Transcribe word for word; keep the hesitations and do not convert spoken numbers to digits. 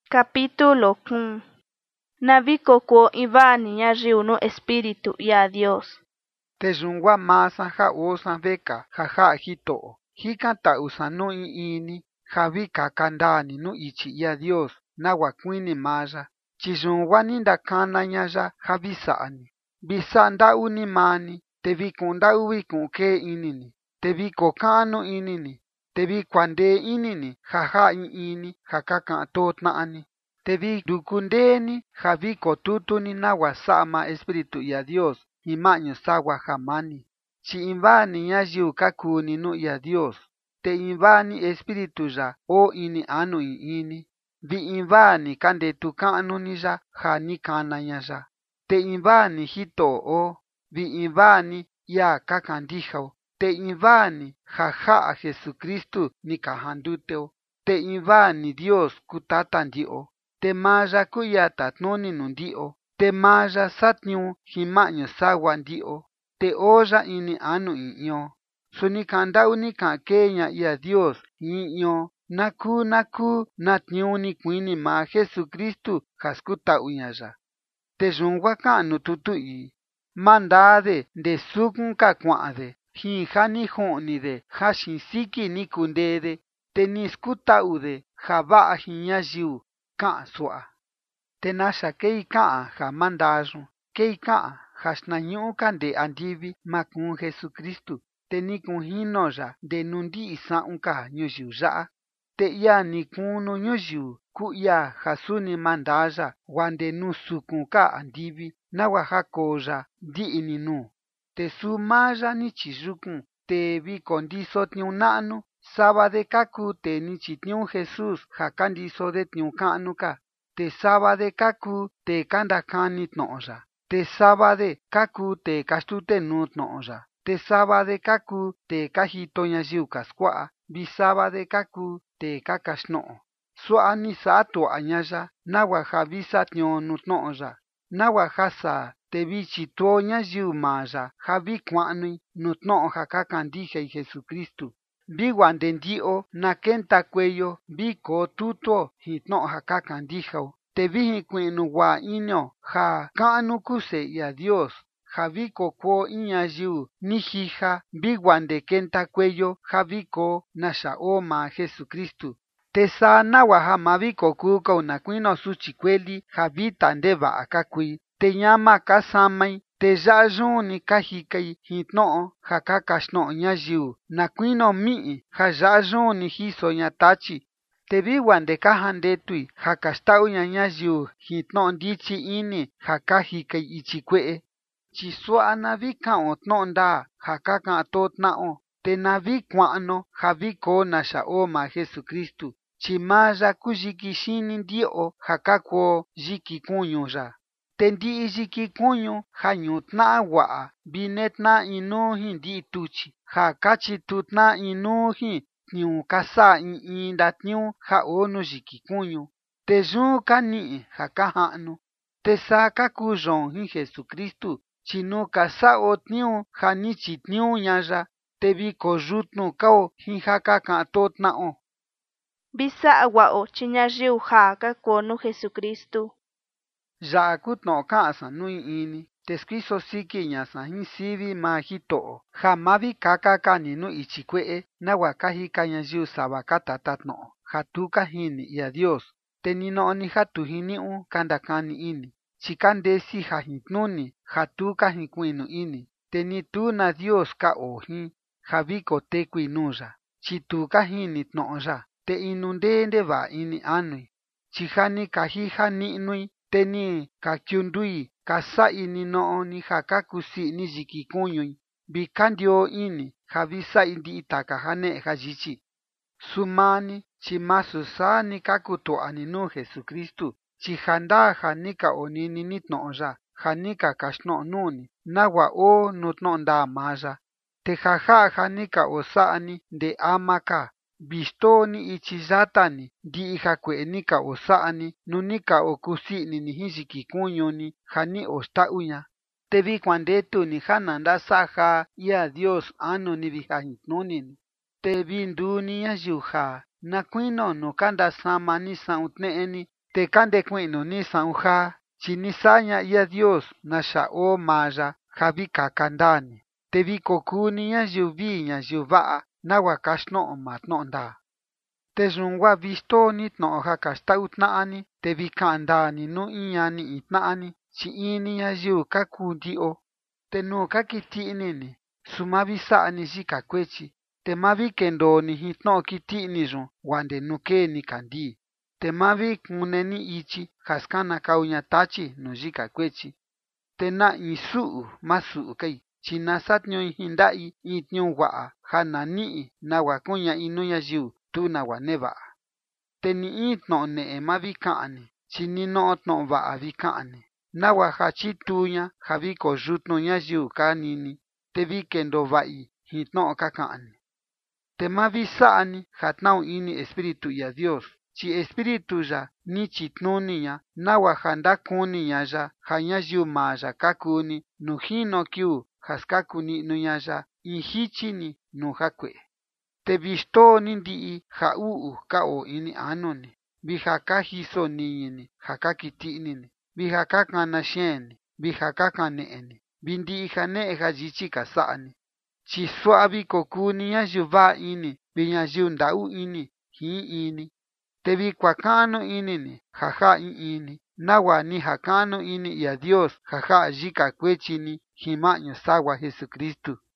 Capítulo uno. Navikoko ivani ñayiu no espíritu ya Dios. Te yungwa masa ja osa veka ja ja hito'o. Hikan ta'usa nu in ini ja vika kandani nu ichi ya Dios nawa kuini maya. Chi yungwa ni ndakana ñaya ja visa'ani. Visa nda'u ni mani, te vikun nda'u vikun kee inini. Te viko ka'nu inini. Te vikuandee inini ja ja in ini ja ka ka'an totna'ani. Te vi ndukundeeni ja viko tutuni nawa sa'a ma espíritu ya Dios hi ma'ñu sagua jamani. Chi invani ñayiu ka kuni nu ya Dios. Te invani espíritu ya o ini anu in ini. Vi invani kandetu ka'nu ni ya ja ni kana ña ya. Te invani hito'o. Vi invani ya ka kandijao. Te invani ja ja'a Jesucristu ni ka janduteo. Te invani Dios ku tata ndi'o. Te maya ku ya tatnuni nu ndi'o. Te maya satniu hi ma'ñu sagua ndi'o. Te oya ini anu i'ño. Suni kanda'u ni ka'an keeña ya Dios i'ño. Na ku na ku natniu ni kuini ma Jesucristu ja skuta'uña ya. Te yungwa ka'an nu tutu ii. Mandade nde sukun ka kua'ade. Jin ja ni ju'nide ja xin siki ni kundeede. Te ni skuta'ude ja va'a jin ñayiu. Ka'an su'a. Te naxa kei ka'an ja mandayu. Kei ka'an ja xnañu'u kande andivi ma kuun Jesucristu. Te ni kun jino ya nde nu ndi'i sa'un ka ñuyiu ya'a. Te ia ni kuun nu ñuyiu ku ia ja suni mandaya guande nu sukun ka andivi nawa ja koo ya ndi'i ni nu. Te suu maa ya ni chiyukun te viko ndiso tniu na'nu. Sava de ka kuu te ni chitniu Jesús ja kandiso de tniu ka'nu ka. Te sava de ka kuu te kandakani tno'o ya. Te sava de ka kuu te kaxtutenuu tno'o ya. Te sava de ka kuu te ka jito ñayiu ka skua'a. Vi sava de ka kuu te ka kaxtno'o. Su'a ni sa'a tua'a ña ya nawa ja vi satniu nu tno'o ya. Nawa ja saa te vi chituo ñayiu maa ya ja vi kua'nui nu tno'o ja ka kandijai Jesucristu. Vi guande ndi'o na kenta kueyo vi koo tutuo jin tno'o ja ka kandijao. Te vi jinkui'nu guaa inio ja ka'nu kuu Se'ya Dios. Ja vi kokuo in ñayiu ni jija vi guande kenta kueyo ja vi koo naxa o maa Jesucristu. Te saa nawa ja ma vi kokuu kao na kuino suchi kueli ja vita ndeva'a ka kui. Te ñama ka samai. Te ya'a yun ni ka jikai jin tno'o ja ka kaxtno'o ñayiu na kuino mi'i ja ya'a yun ni jiso ña tachi. Te vi guande ka jandetui ja kaxta'uña ñayiu jin tno'o ndityi ini ja ka jikai ichi kue'e. Chi su'a na vi ka'on tno'o ndaa ja ka ka'an totna'o. Te na vi kua'no ja vi koo naxa o maa Jesucristu. Chi maa ya kuu yiki xini ndi'o ja ka kuo yiki kuñu ya. Te ndi'i yiki kuñu ja ñutna'a wa'a vi netna'a inuu jin ndi'i tuchi ja ka chitutna'a inuu jin tniu ka sa'a in in ndatniu ja o nu yiki kuñu. Te yun ka ni'i ja ka ja'nu. Te saa ka kuu yoon jin Jesucristu. Chi nu ka sa'o tniu ja ni chitniu ña ya. Te vi koyutnu kao jin ja ka ka'an totna'o. Vi sa'a wa'o chi ñayiu ja ka kuo nu Jesucristu. Ya'a ku tno'o ka'an sa nu in ini. Te skuiso siki ña sa jin sivi maa jito'o ja ma vi kaka kani nu ichi kue'e nawa ka jika ñayiu sava ka tatatno'o ja tu ka jini ia Dios. Te ni no'o ni ja tu jini'u kandakani ini. Chi ka ndesi ja jitnuni ja tu ka jinkui'nu ini. Te ni tu na Dios ka oo jin ja vi kotekui nuu ya. Chi tu ka jini tno'o ya. Te inu ndee ndeva'a ini anui. Chi ja ni ka jija ni'nui. Te ni ka kiundui ka sa'i ni no'o ni ja ka kusi'ni yiki kuñui. Vi ka ndio ini ja vi sa'i ndi'i taka jane'e jayichi. Sumani chi masu saa ni ka kutu'ani nuu Jesucristu. Chi jandaa ja ni ka onini ni tno'o ya ja ni ka kaxtno'o nuni nawa o nu tno'o ndaa maa ya. Te ja ja'a ja ni ka osa'ani nde ama ka. Vi xtoo ni ichi yatani ndi'i ja kue'e ni ka osa'ani nu ni ka okusi'ni ni jin yiki kuñu ni ja ni oxta'uña. Te vi kuandetu ni ja na ndasa'a jaa ia Dios anu ni vi ja jitnuni ni. Te vi nduu ni ñayiu jaa na kuino nu ka ndasama ni sa'un tne'e ni. te kande ku'inu ni sa'un jaa, chi ni sa'a ña ia Dios naxa oo maa ya ja vi kaka ndaa-ni, te vi kokuu-ni ñayiu vii ñayiu va'a nagua kaxtno'o maa tno'o ndaa. Te yun gua vi xtoo-ni tno'o ja kaxta'u tna'a-ni, te vi ka'an ndaa-ni nuu in ñani in tna'a-ni, chi in-ni ñayiu ka kuu ndi'o. Te nuu ka kiti ini-ni, su ma vi sa'a-ni yika kuechi, te ma vi kendoo-ni jin tno'o kiti ini yun guande nuu kee nikandii, te ma vi kune-ni ichi ja skanakau ña tachi nuu yika kuechi. Te na in su'u ma su'u kai, chi na satniui jin nda'i in tniuu wa'a ja na ni'i nagua kuña'i nuu ñayiu tu nagua neva'a. Te ni in tno'o ne'e ma vi ka'an-ni, chi ni no'o tno'o va'a vi ka'an-ni, nagua ja chituu ña ja vi koyutnu ñayiu ka nini, te vi kendoo va'i jin tno'o ka ka'an-ni. Te ma vi sa'a-ni ja tnaun ini Espíritu ia Dios, chi Espíritu ya ni chitnuni ña nagua ja ndakuni ña ya ja ñayiu maa ya ka kuu-ni nuu jino kiuu ja skaku ni'nu ña ya in jichi-ni nuu jakue'e. Te vi xtoo-ni ndi'i ja u'u ka oo ini anu-ni, vi ja ka jiso niñi-ni ja ka kiti ini-ni, vi ja ka kana xeen-ni, vi ja ka kane'e-ni, vi ndi'i jane'e jayichi ka sa'a-ni. Chi sua'a vi kokuu-ni ñayiu va'a ini vi ñayiu nda'u ini jin in-ni. Te vi kuaka'nu ini-ni ja ja'a in in-ni, nagua ni jaka'nu ini ia Dios ja ja'a yika kuechi-ni jin ma'ñu sagua Jesucristu.